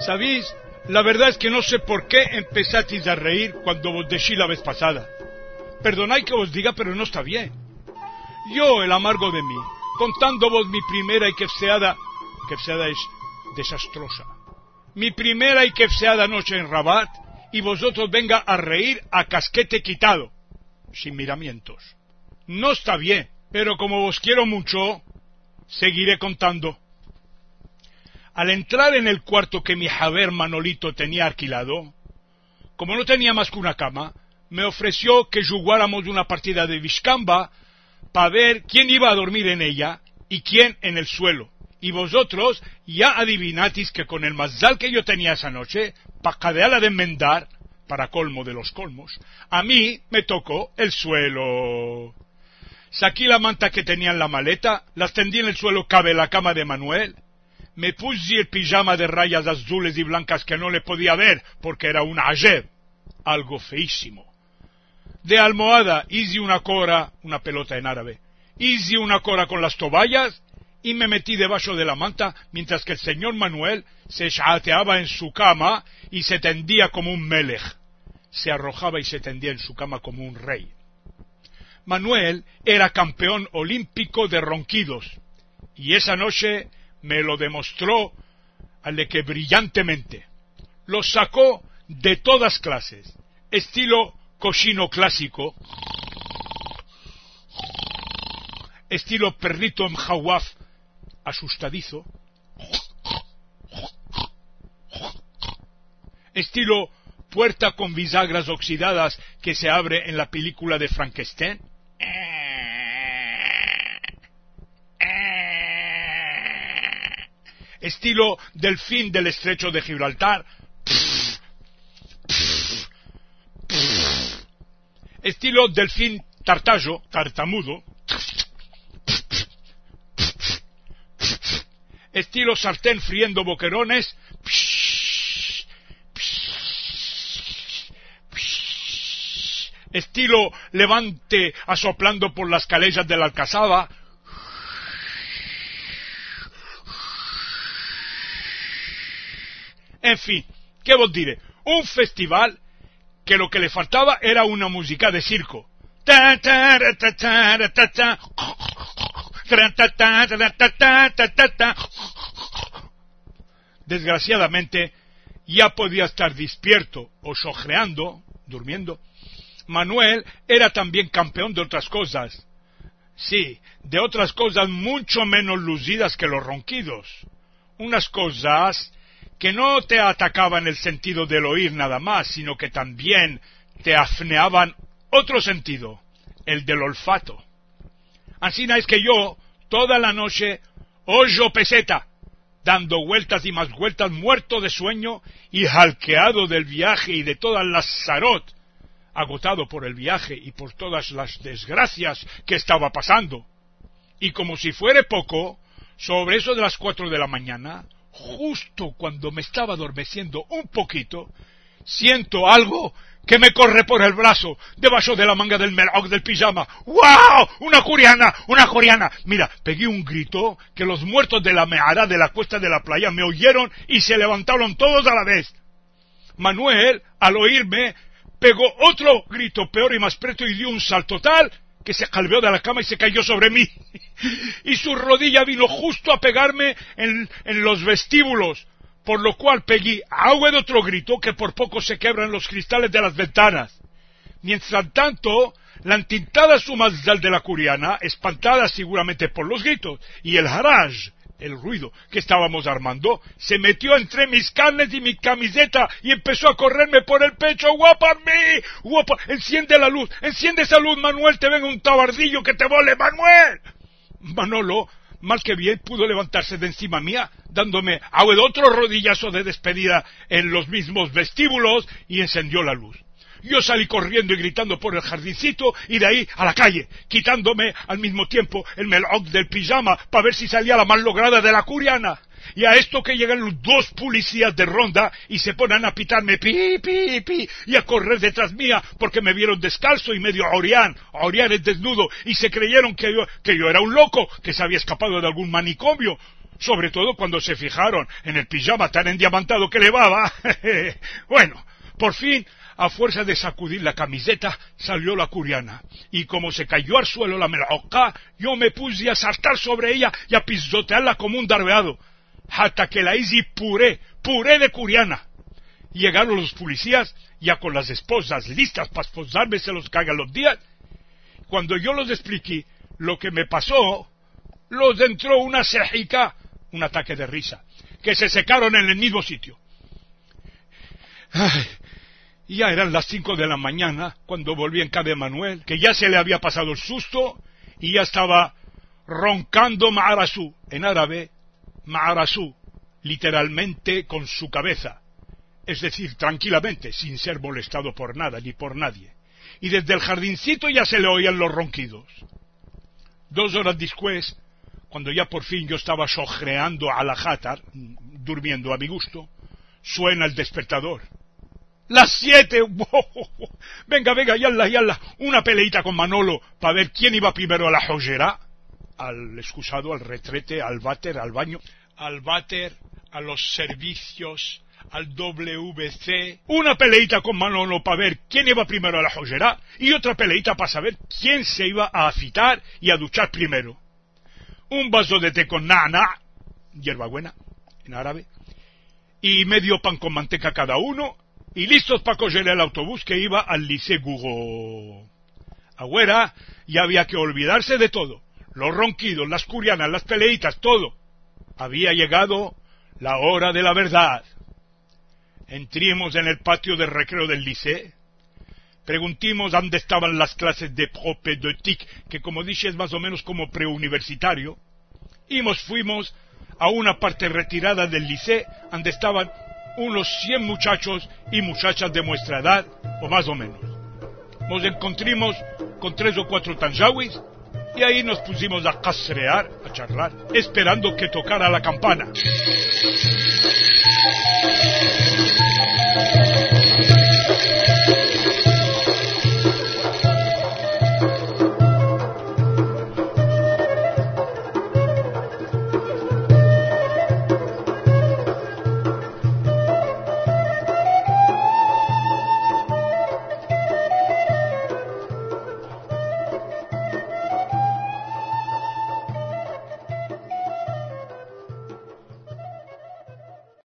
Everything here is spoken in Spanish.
¿Sabéis? La verdad es que no sé por qué empezasteis a reír cuando vos decí la vez pasada. Perdonad que os diga, pero no está bien. Yo, el amargo de mí, contando vos mi primera y quefseada es desastrosa, mi primera y quefseada noche en Rabat, y vosotros venga a reír a casquete quitado, sin miramientos. No está bien, pero como vos quiero mucho, seguiré contando. Al entrar en el cuarto que mi Javer Manolito tenía alquilado, como no tenía más que una cama, me ofreció que jugáramos una partida de Vizcamba para ver quién iba a dormir en ella y quién en el suelo. Y vosotros ya adivinatis que con el mazal que yo tenía esa noche, para cadearla de enmendar, para colmo de los colmos, a mí me tocó el suelo. Saqué la manta que tenía en la maleta, la extendí en el suelo cabe la cama de Manuel, me puse el pijama de rayas azules y blancas que no le podía ver porque era un ajeb, algo feísimo. De almohada hice una cora, una pelota en árabe, hice una cora con las toballas y me metí debajo de la manta mientras que el señor Manuel se chateaba en su cama y se tendía como un melej. Se arrojaba y se tendía en su cama como un rey. Manuel era campeón olímpico de ronquidos y esa noche me lo demostró que brillantemente. Lo sacó de todas clases, estilo cochino clásico, estilo perrito en jawaf asustadizo, estilo puerta con bisagras oxidadas que se abre en la película de Frankenstein, estilo delfín del estrecho de Gibraltar, estilo delfín tartamudo, estilo sartén friendo boquerones, estilo levante asoplando por las calellas de la alcazaba, en fin, ¿qué vos diré? Un festival que lo que le faltaba era una música de circo. Desgraciadamente, ya podía estar despierto o sojreando, durmiendo. Manuel era también campeón de otras cosas. Sí, de otras cosas mucho menos lucidas que los ronquidos. Unas cosas que no te atacaban el sentido del oír nada más, sino que también te afneaban otro sentido, el del olfato. Así es que yo, toda la noche, oyo peseta, dando vueltas y más vueltas, muerto de sueño y jalqueado del viaje y de todas las zarot, agotado por el viaje y por todas las desgracias que estaba pasando. Y como si fuere poco, sobre eso de las 4 de la mañana, justo cuando me estaba adormeciendo un poquito, siento algo que me corre por el brazo, debajo de la manga del melog del pijama. ¡Wow! ¡Una coreana! ¡Una coreana! Mira, pegué un grito que los muertos de la meara de la cuesta de la playa me oyeron y se levantaron todos a la vez. Manuel, al oírme, pegó otro grito peor y más preto y dio un salto tal que se calveó de la cama y se cayó sobre mí. Y su rodilla vino justo a pegarme en los vestíbulos, por lo cual pegué agua de otro grito que por poco se quebran los cristales de las ventanas. Mientras tanto, la entintada sumazal de la curiana, espantada seguramente por los gritos, y el haraj, el ruido que estábamos armando, se metió entre mis carnes y mi camiseta y empezó a correrme por el pecho. ¡Guapa mí! ¡Guapa! ¡Enciende la luz! ¡Enciende esa luz, Manuel! ¡Te venga un tabardillo que te vole, Manuel! Manolo, mal que bien, pudo levantarse de encima mía, dándome agua de otro rodillazo de despedida en los mismos vestíbulos y encendió la luz. Yo salí corriendo y gritando por el jardincito y de ahí a la calle, quitándome al mismo tiempo el melog del pijama para ver si salía la mal lograda de la curiana. Y a esto que llegan los 2 policías de ronda y se ponen a pitarme pi, pi, pi, y a correr detrás mía porque me vieron descalzo y medio Orián es desnudo, y se creyeron que yo era un loco, que se había escapado de algún manicomio. sobre todo cuando se fijaron en el pijama tan endiamantado que llevaba. Bueno, por fin, a fuerza de sacudir la camiseta, salió la curiana, y como se cayó al suelo la melocá, yo me puse a saltar sobre ella y a pisotearla como un darbeado, hasta que la hice puré de curiana. Llegaron los policías, ya con las esposas listas para esposarme, se los cagan los días. Cuando yo los expliqué lo que me pasó, los entró una cejica, un ataque de risa, que se secaron en el mismo sitio. Ay, ya eran las 5 de la mañana cuando volví en casa de Manuel, que ya se le había pasado el susto y ya estaba roncando Ma'arasú, en árabe, Ma'arasú, literalmente con su cabeza, es decir, tranquilamente, sin ser molestado por nada ni por nadie. Y desde el jardincito ya se le oían los ronquidos. 2 horas después, cuando ya por fin yo estaba sojreando a la jatar, durmiendo a mi gusto, suena el despertador. ¡Las 7! Venga, yalla, una peleita con Manolo para ver quién iba primero a la joyera, al excusado, al retrete, al váter, al baño, a los servicios, al WC. Una peleita con Manolo para ver quién iba primero a la joyera y otra peleita para saber quién se iba a afitar y a duchar primero. Un vaso de té con nana, hierbabuena, en árabe, y medio pan con manteca cada uno, y listos para coger el autobús que iba al Liceo Gugo. Agüera, ya había que olvidarse de todo, los ronquidos, las curianas, las peleitas, todo. Había llegado la hora de la verdad. Entremos en el patio de recreo del Liceo, preguntimos dónde estaban las clases de propédeutique, que como dije es más o menos como preuniversitario, y nos fuimos a una parte retirada del Liceo, donde estaban unos 100 muchachos y muchachas de nuestra edad, o más o menos. Nos encontramos con 3 o 4 tanjawis, y ahí nos pusimos a casrear, a charlar, esperando que tocara la campana.